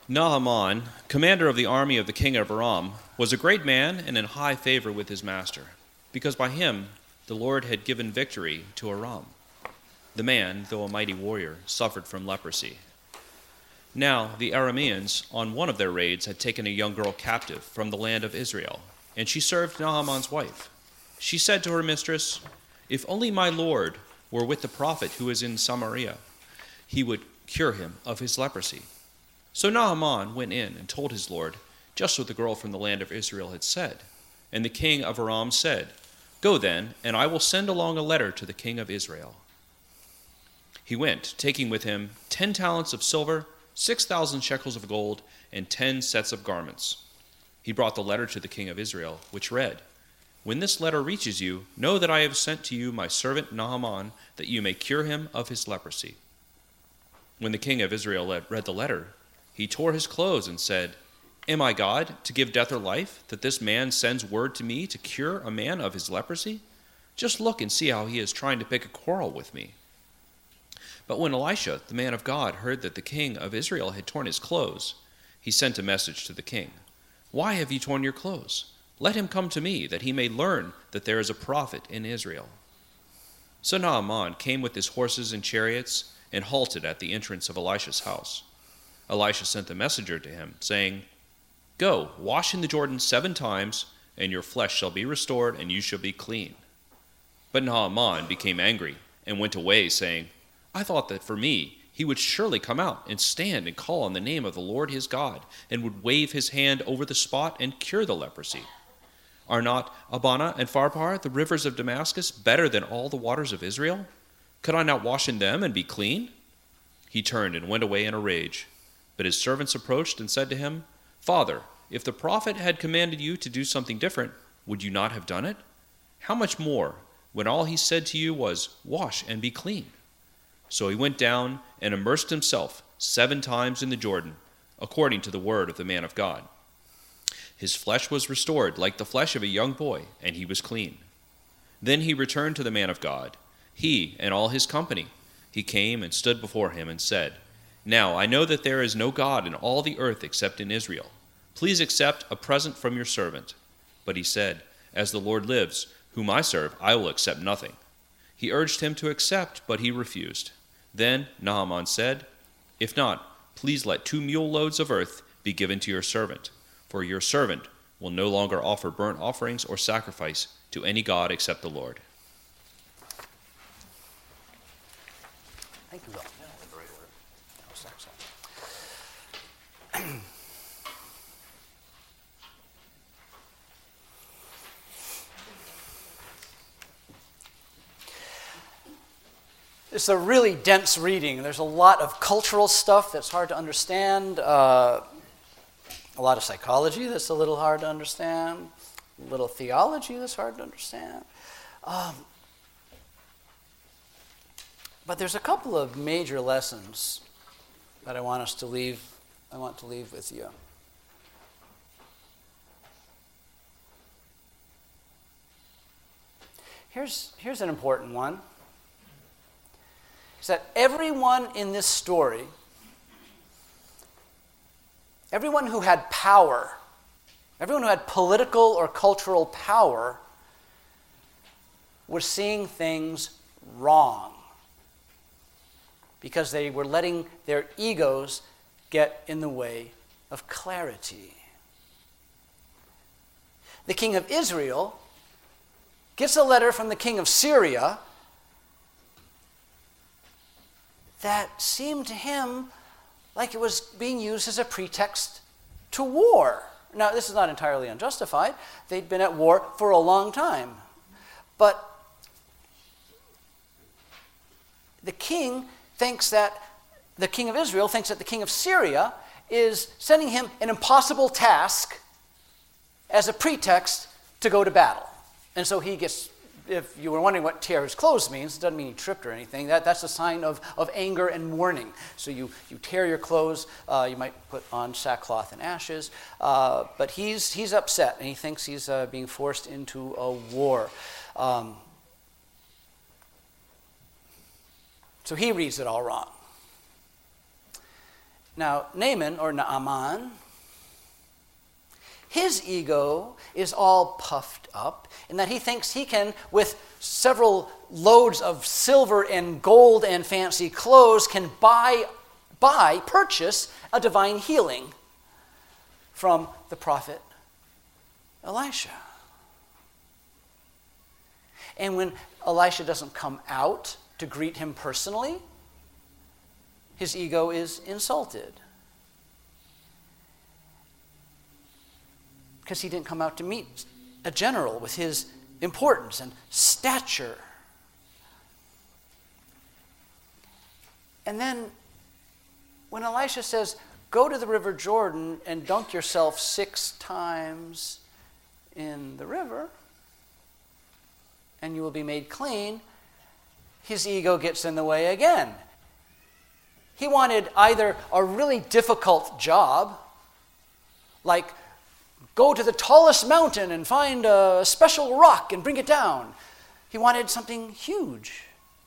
Naaman, commander of the army of the king of Aram, was a great man and in high favor with his master, because by him the Lord had given victory to Aram. The man, though a mighty warrior, suffered from leprosy. Now the Arameans, on one of their raids, had taken a young girl captive from the land of Israel, and she served Naaman's wife. She said to her mistress, "If only my lord were with the prophet who is in Samaria, he would cure him of his leprosy." So Naaman went in and told his lord just what the girl from the land of Israel had said. And the king of Aram said, "Go then, and I will send along a letter to the king of Israel." He went, taking with him 10 talents of silver, 6,000 shekels of gold, and 10 sets of garments. He brought the letter to the king of Israel, which read, "When this letter reaches you, know that I have sent to you my servant Naaman, that you may cure him of his leprosy." When the king of Israel read the letter, he tore his clothes and said, "Am I God to give death or life, that this man sends word to me to cure a man of his leprosy? Just look and see how he is trying to pick a quarrel with me." But when Elisha, the man of God, heard that the king of Israel had torn his clothes, he sent a message to the king, "Why have you torn your clothes? Let him come to me, that he may learn that there is a prophet in Israel." So Naaman came with his horses and chariots and halted at the entrance of Elisha's house. Elisha sent a messenger to him, saying, "Go, wash in the Jordan 7 times, and your flesh shall be restored, and you shall be clean." But Naaman became angry and went away, saying, "I thought that for me he would surely come out and stand and call on the name of the Lord his God, and would wave his hand over the spot and cure the leprosy. Are not Abana and Pharpar, the rivers of Damascus, better than all the waters of Israel? Could I not wash in them and be clean?" He turned and went away in a rage. But his servants approached and said to him, "Father, if the prophet had commanded you to do something different, would you not have done it? How much more, when all he said to you was, 'Wash and be clean'?" So he went down and immersed himself 7 times in the Jordan, according to the word of the man of God. His flesh was restored like the flesh of a young boy, and he was clean. Then he returned to the man of God, he and all his company. He came and stood before him and said, "Now I know that there is no God in all the earth except in Israel. Please accept a present from your servant." But he said, "As the Lord lives, whom I serve, I will accept nothing." He urged him to accept, but he refused. Then Naaman said, "If not, please let 2 mule loads of earth be given to your servant, for your servant will no longer offer burnt offerings or sacrifice to any god except the Lord." Thank you, Will. It's a really dense reading. There's a lot of cultural stuff that's hard to understand, a lot of psychology that's a little hard to understand, a little theology that's hard to understand. But there's a couple of major lessons that I want to leave with you. Here's an important one. Is that everyone in this story, everyone who had power, everyone who had political or cultural power, was seeing things wrong because they were letting their egos get in the way of clarity. The king of Israel gets a letter from the king of Syria that seemed to him like it was being used as a pretext to war. Now, this is not entirely unjustified. They'd been at war for a long time. But the king of Israel thinks that the king of Syria is sending him an impossible task as a pretext to go to battle. And so he gets, if you were wondering what tear his clothes means, it doesn't mean he tripped or anything. That's a sign of anger and mourning. So you tear your clothes, you might put on sackcloth and ashes, but he's upset and he thinks he's being forced into a war. So he reads it all wrong. Now, Naaman, or Naaman, his ego is all puffed up in that he thinks he can, with several loads of silver and gold and fancy clothes, can purchase a divine healing from the prophet Elisha. And when Elisha doesn't come out to greet him personally, his ego is insulted. Because he didn't come out to meet a general with his importance and stature. And then when Elisha says, go to the river Jordan and dunk yourself 6 times in the river, and you will be made clean, his ego gets in the way again. He wanted either a really difficult job, like go to the tallest mountain and find a special rock and bring it down. He wanted something huge.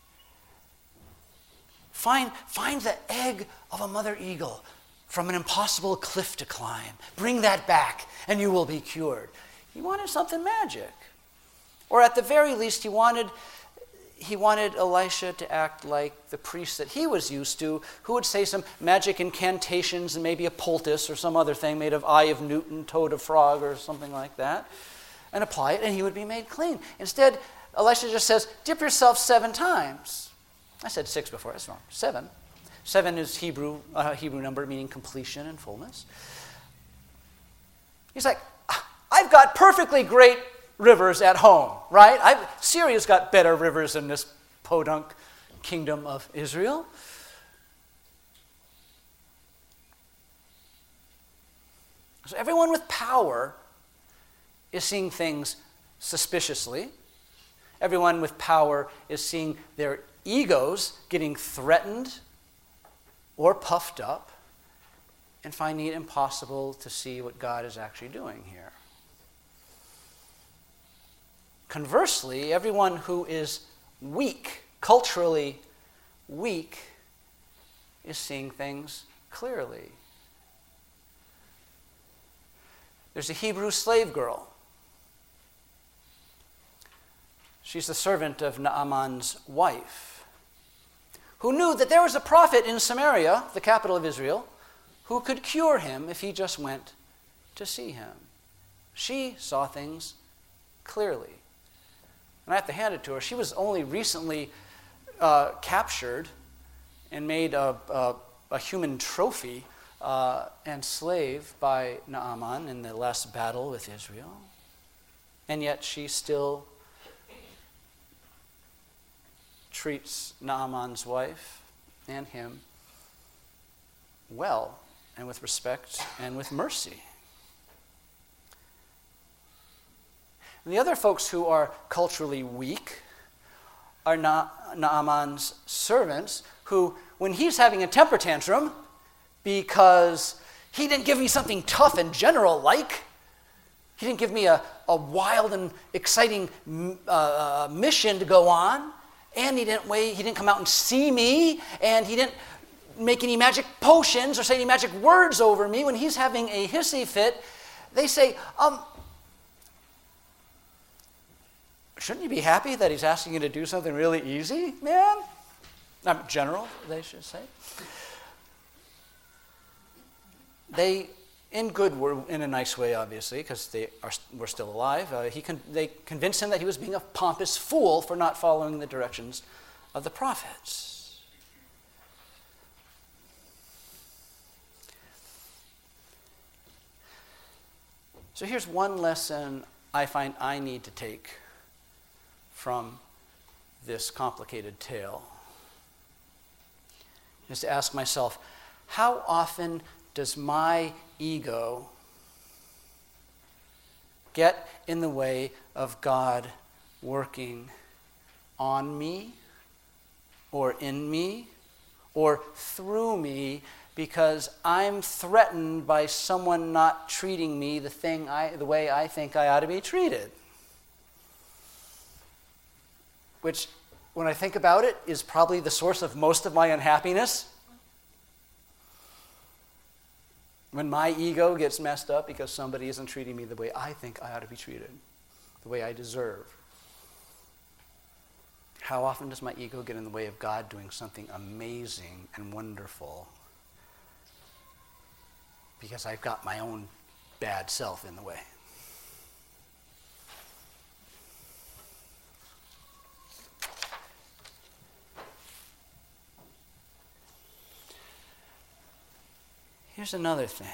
Find the egg of a mother eagle from an impossible cliff to climb. Bring that back and you will be cured. He wanted something magic. Or at the very least, he wanted Elisha to act like the priest that he was used to, who would say some magic incantations and maybe a poultice or some other thing made of eye of Newton, toad of frog, or something like that, and apply it, and he would be made clean. Instead, Elisha just says, dip yourself 7 times. I said 6 before, that's wrong. 7. 7 is Hebrew number meaning completion and fullness. He's like, I've got perfectly great rivers at home, right? Syria's got better rivers than this podunk kingdom of Israel. So everyone with power is seeing things suspiciously. Everyone with power is seeing their egos getting threatened or puffed up and finding it impossible to see what God is actually doing here. Conversely, everyone who is weak, culturally weak, is seeing things clearly. There's a Hebrew slave girl. She's the servant of Naaman's wife, who knew that there was a prophet in Samaria, the capital of Israel, who could cure him if he just went to see him. She saw things clearly. And I have to hand it to her. She was only recently captured and made a human trophy and slave by Naaman in the last battle with Israel. And yet she still treats Naaman's wife and him well and with respect and with mercy. And the other folks who are culturally weak are Naaman's servants, who, when he's having a temper tantrum because he didn't give me something tough and general-like, he didn't give me a wild and exciting mission to go on, and he didn't come out and see me, and he didn't make any magic potions or say any magic words over me. When he's having a hissy fit, they say, shouldn't you be happy that he's asking you to do something really easy, man? General, they should say. They, in a nice way, obviously, because were still alive, they convinced him that he was being a pompous fool for not following the directions of the prophets. So here's one lesson I find I need to take from this complicated tale, is to ask myself, how often does my ego get in the way of God working on me or in me or through me because I'm threatened by someone not treating me the way I think I ought to be treated? Which, when I think about it, is probably the source of most of my unhappiness. When my ego gets messed up because somebody isn't treating me the way I think I ought to be treated, the way I deserve. How often does my ego get in the way of God doing something amazing and wonderful? Because I've got my own bad self in the way. Here's another thing.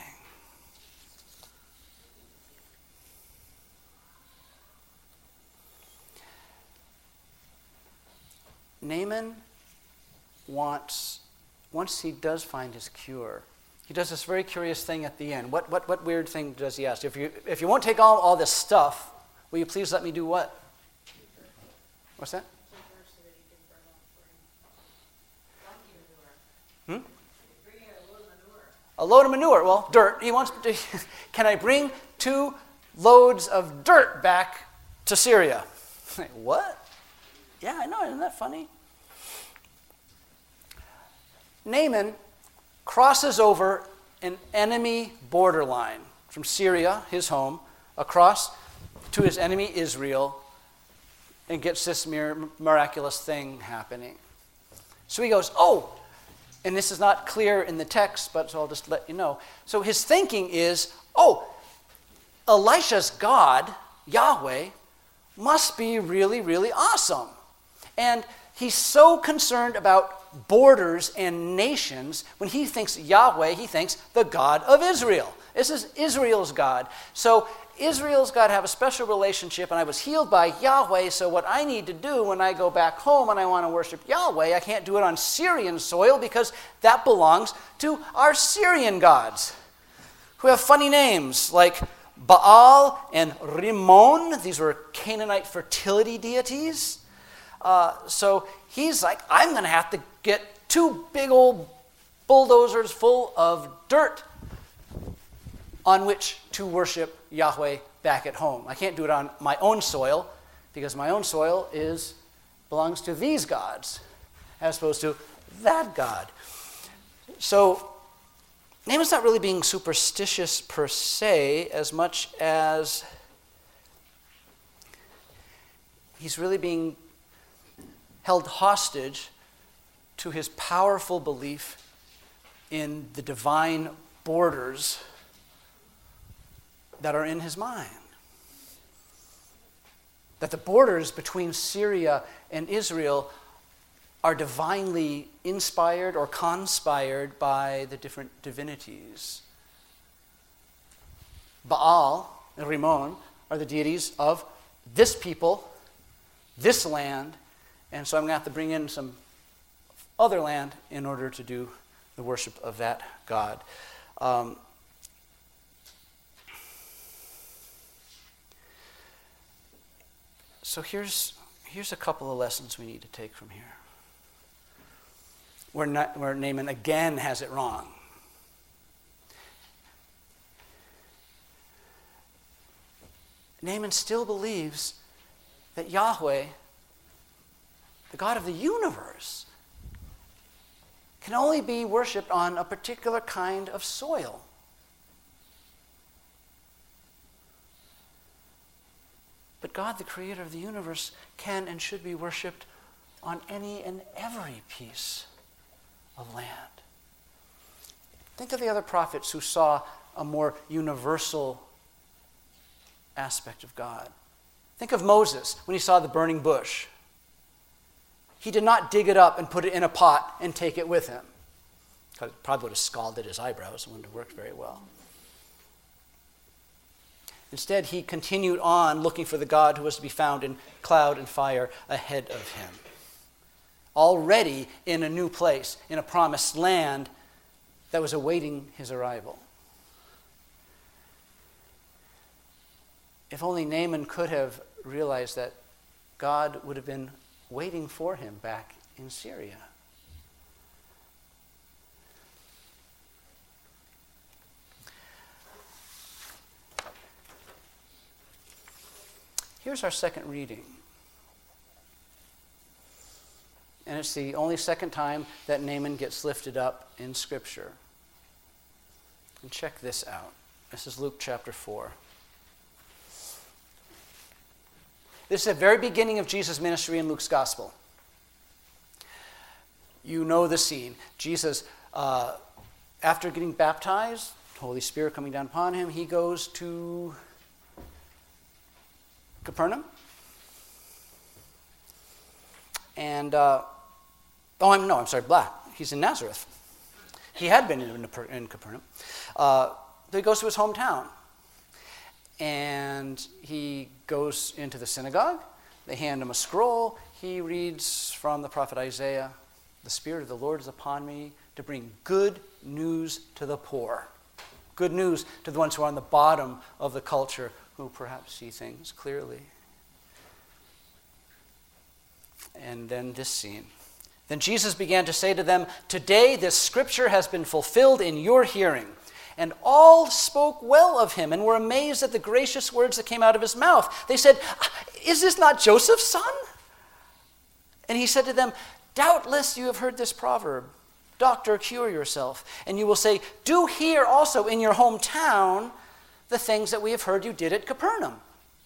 Naaman once he does find his cure, he does this very curious thing at the end. What weird thing does he ask? If you won't take all this stuff, will you please let me do what? What's that? A load of manure. Well, dirt. He wants to, can I bring 2 loads of dirt back to Syria? What? Yeah, I know. Isn't that funny? Naaman crosses over an enemy borderline from Syria, his home, across to his enemy Israel, and gets this miraculous thing happening. So he goes, oh, and this is not clear in the text, but so I'll just let you know. So his thinking is, oh, Elisha's God, Yahweh, must be really, really awesome. And he's so concerned about borders and nations. When he thinks Yahweh, he thinks the God of Israel. This is Israel's God. So Israel's got to have a special relationship, and I was healed by Yahweh, so what I need to do when I go back home and I want to worship Yahweh, I can't do it on Syrian soil because that belongs to our Syrian gods, who have funny names like Baal and Rimmon. These were Canaanite fertility deities. So he's like, I'm going to have to get 2 big old bulldozers full of dirt on which to worship Yahweh back at home. I can't do it on my own soil because my own soil belongs to these gods as opposed to that God. So Naaman's not really being superstitious per se as much as he's really being held hostage to his powerful belief in the divine borders that are in his mind. That the borders between Syria and Israel are divinely inspired or conspired by the different divinities. Baal and Rimmon are the deities of this people, this land, and so I'm going to have to bring in some other land in order to do the worship of that God. So here's a couple of lessons we need to take from here. Where Naaman again has it wrong. Naaman still believes that Yahweh, the God of the universe, can only be worshipped on a particular kind of soil. But God, the creator of the universe, can and should be worshipped on any and every piece of land. Think of the other prophets who saw a more universal aspect of God. Think of Moses when he saw the burning bush. He did not dig it up and put it in a pot and take it with him. Because it probably would have scalded his eyebrows and wouldn't have worked very well. Instead, he continued on looking for the God who was to be found in cloud and fire ahead of him. Already in a new place, in a promised land that was awaiting his arrival. If only Naaman could have realized that God would have been waiting for him back in Syria. Here's our second reading. And it's the only second time that Naaman gets lifted up in Scripture. And check this out. This is Luke chapter 4. This is the very beginning of Jesus' ministry in Luke's gospel. You know the scene. Jesus, after getting baptized, Holy Spirit coming down upon him, he goes to Capernaum. And, Black. He's in Nazareth. He had been in Capernaum. So he goes to his hometown. And he goes into the synagogue. They hand him a scroll. He reads from the prophet Isaiah, "The Spirit of the Lord is upon me to bring good news to the poor." Good news to the ones who are on the bottom of the culture, who perhaps see things clearly. And then this scene. Then Jesus began to say to them, "Today this scripture has been fulfilled in your hearing." And all spoke well of him and were amazed at the gracious words that came out of his mouth. They said, "Is this not Joseph's son?" And he said to them, "Doubtless you have heard this proverb, 'Doctor, cure yourself.' And you will say, 'Do here also in your hometown the things that we have heard you did at Capernaum.'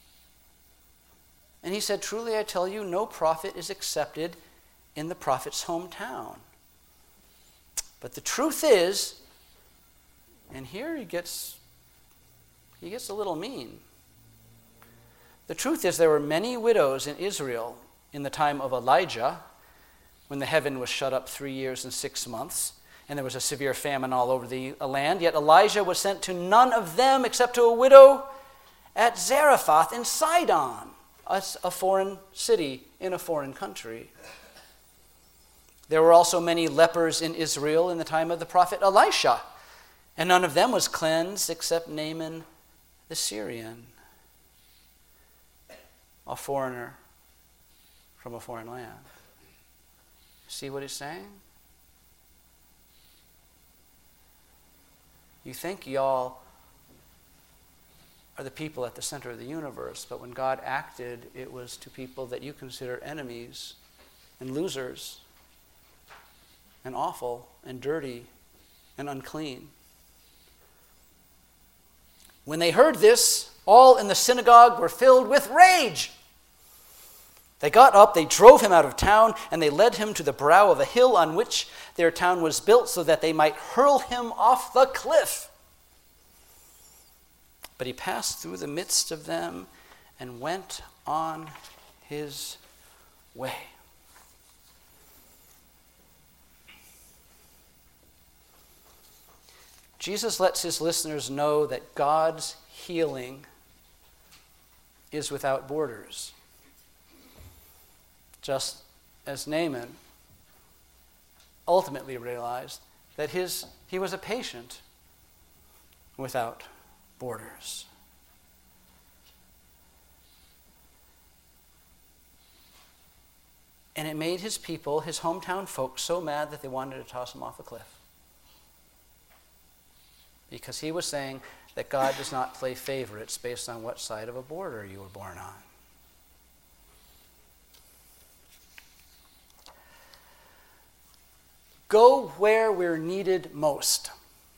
And he said, 'Truly I tell you, no prophet is accepted in the prophet's hometown. But the truth is,'" and here he gets a little mean. "The truth is there were many widows in Israel in the time of Elijah, when the heaven was shut up 3 years and 6 months, and there was a severe famine all over the land. Yet Elijah was sent to none of them except to a widow at Zarephath in Sidon," a foreign city in a foreign country. "There were also many lepers in Israel in the time of the prophet Elisha, and none of them was cleansed except Naaman the Syrian, a foreigner from a foreign land." See what he's saying? You think y'all are the people at the center of the universe, but when God acted, it was to people that you consider enemies and losers and awful and dirty and unclean. When they heard this, all in the synagogue were filled with rage. They got up, they drove him out of town, and they led him to the brow of a hill on which their town was built, so that they might hurl him off the cliff. But he passed through the midst of them and went on his way. Jesus lets his listeners know that God's healing is without borders. Just as Naaman ultimately realized that he was a patient without borders. And it made his people, his hometown folks, so mad that they wanted to toss him off a cliff. Because he was saying that God does not play favorites based on what side of a border you were born on. Go where we're needed most.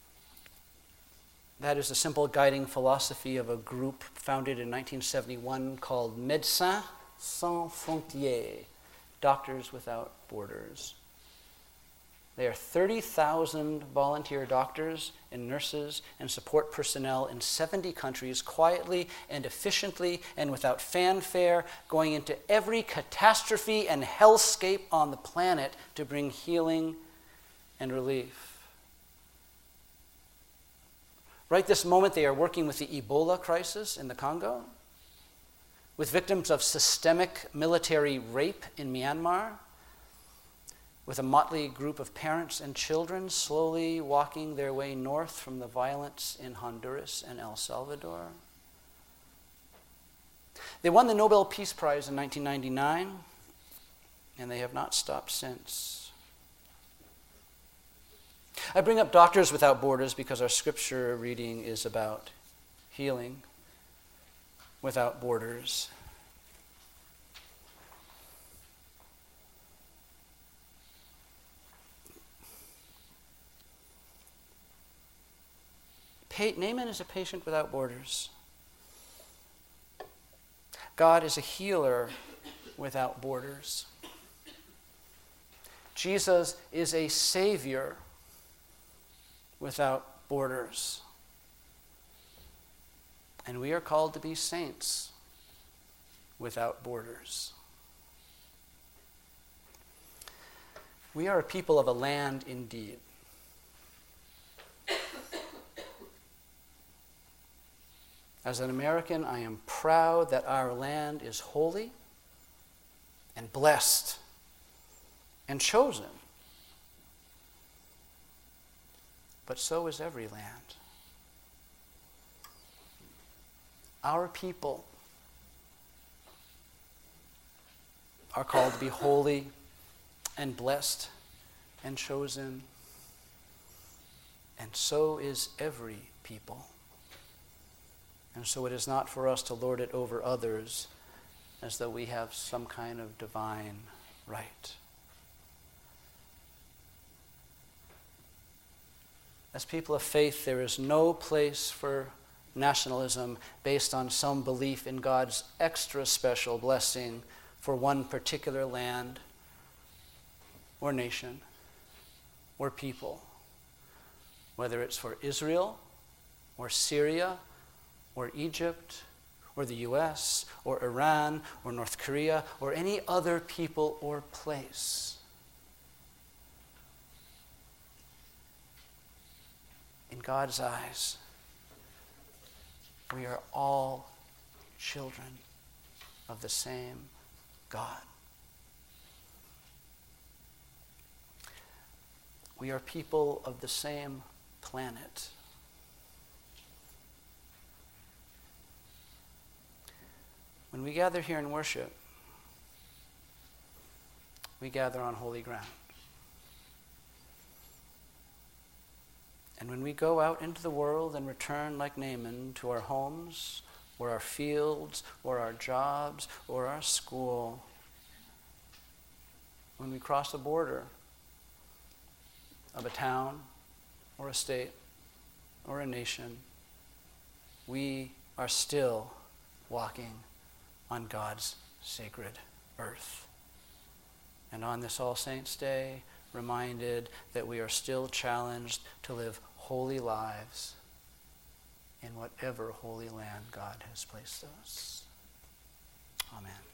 That is the simple guiding philosophy of a group founded in 1971 called Médecins Sans Frontières, Doctors Without Borders. They are 30,000 volunteer doctors and nurses and support personnel in 70 countries, quietly and efficiently and without fanfare, going into every catastrophe and hellscape on the planet to bring healing and relief. Right this moment, they are working with the Ebola crisis in the Congo, with victims of systemic military rape in Myanmar, with a motley group of parents and children slowly walking their way north from the violence in Honduras and El Salvador. They won the Nobel Peace Prize in 1999, and they have not stopped since. I bring up Doctors Without Borders because our scripture reading is about healing without borders. Naaman is a patient without borders. God is a healer without borders. Jesus is a Savior without borders. And we are called to be saints without borders. We are a people of a land indeed. As an American, I am proud that our land is holy and blessed and chosen. But so is every land. Our people are called to be holy and blessed and chosen, and so is every people. And so it is not for us to lord it over others as though we have some kind of divine right. As people of faith, there is no place for nationalism based on some belief in God's extra special blessing for one particular land or nation or people, whether it's for Israel or Syria or Egypt or the US or Iran or North Korea or any other people or place. In God's eyes, we are all children of the same God. We are people of the same planet. When we gather here in worship, we gather on holy ground. And when we go out into the world and return like Naaman to our homes, or our fields, or our jobs, or our school, when we cross the border of a town, or a state, or a nation, we are still walking on God's sacred earth. And on this All Saints' Day, reminded that we are still challenged to live holy lives in whatever holy land God has placed us. Amen.